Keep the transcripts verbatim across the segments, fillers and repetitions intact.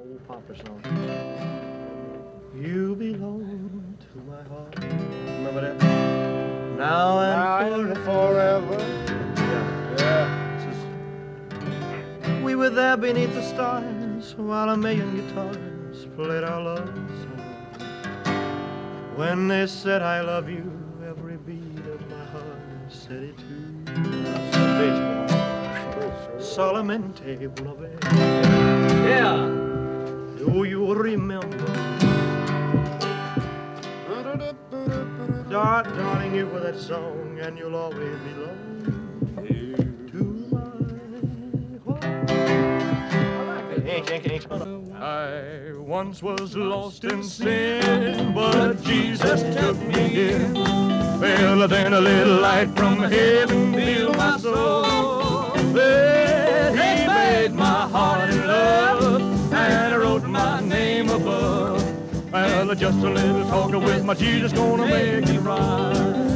Old Papa song. You belong to my heart. Remember that? Now and Now forever. Yeah. Yeah. Says, we were there beneath the stars while a million guitars played our love song. When they said I love you, every beat of my heart said it too. Solamente una vez. Yeah. Do you remember? Dar- darling, you were that song, and you'll always belong to my heart. I once was lost in sin, but Jesus took me in. Well, then a little light from heaven filled my soul. Well, he made my heart in love, and wrote my name above. Well, just a little talk with my Jesus gonna make it right.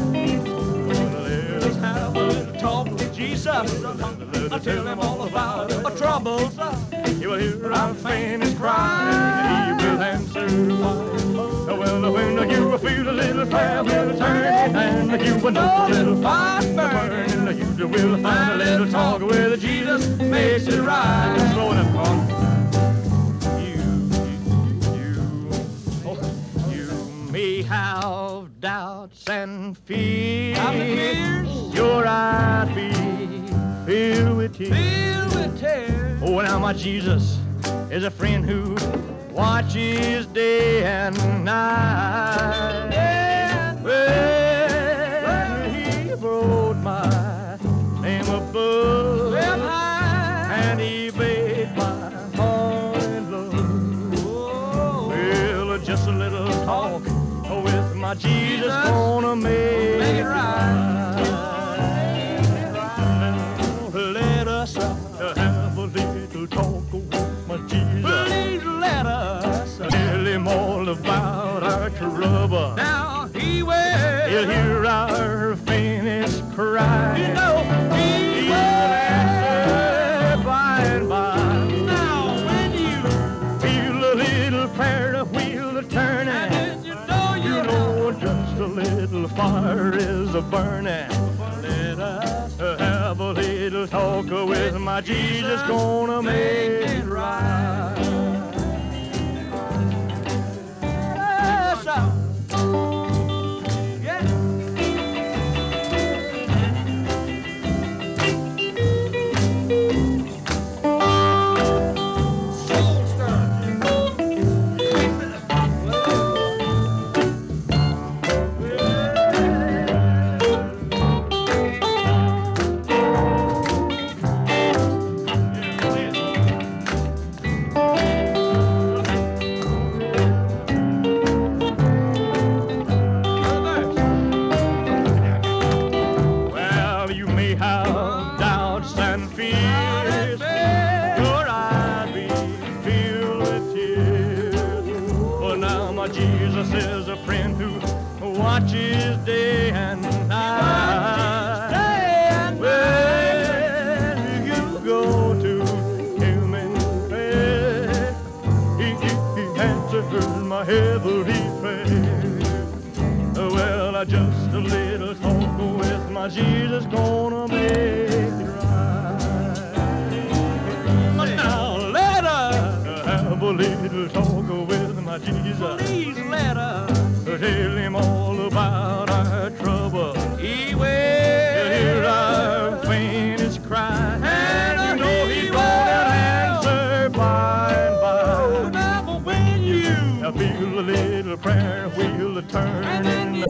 Let's have a little talk with Jesus. I'll tell him all about our troubles. He will hear our faintest cry. He will answer why. Well, when you feel a little fire will turn, and you will know a little fire burning, you will find a little talk with Jesus makes it right. Slow it up, on. May have doubts and fears. Your eyes be filled with tears. Filled with tears. Oh, now my Jesus is a friend who watches day and night. Yeah. Well, he wrote my name above, and he made my heart in love. Oh. Well, just a little talk with my Jesus gonna make, make it right. Let us have a little talk with my Jesus. Please let us tell him all about our trouble. Now he will. He'll hear our faintest cry. You know he, he will answer by and by. Now when you feel a little prayer wheel turning, just a little fire is a burning. Let us have a little talk with my Jesus gonna make it right. Yes, watches day and night. Day and when you go to him in prayer, he, he, he answers my heavenly prayer. Well, I just a little talk with my Jesus gonna make it right. Now let us have a little talk with my Jesus. Please let us tell him all about our trouble. He will hear our faintest cry, and you know he's gonna answer by and by. Remember when you feel a little prayer wheel turn, and then you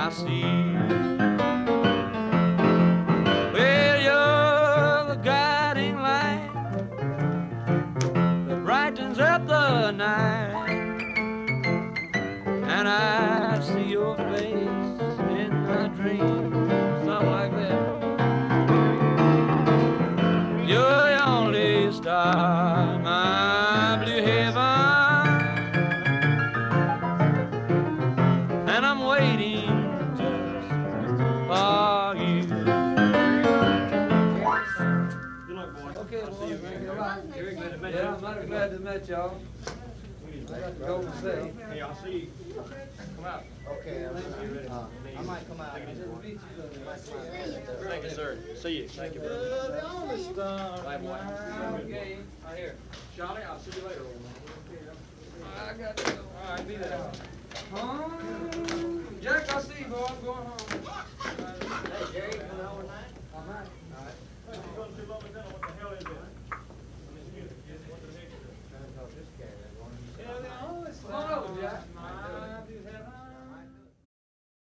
I see. Well, you're the guiding light that brightens up the night, and I see your face in my dreams, something like that. You're the only star in my blue heaven, and I'm waiting just for you. Good luck, boy. Okay, I'll see you. Very glad to meet you. Yeah, I'm mighty glad to meet y'all. I got to go and say. Hey, I'll see you. Come out. Okay, uh, I might come out. Thank you, sir. See you. Thank you, brother. The only star. Bye, boy. Okay, right here. Charlie, I'll see you later. I got to go. All right, be there. Huh? Jack, I'll see you.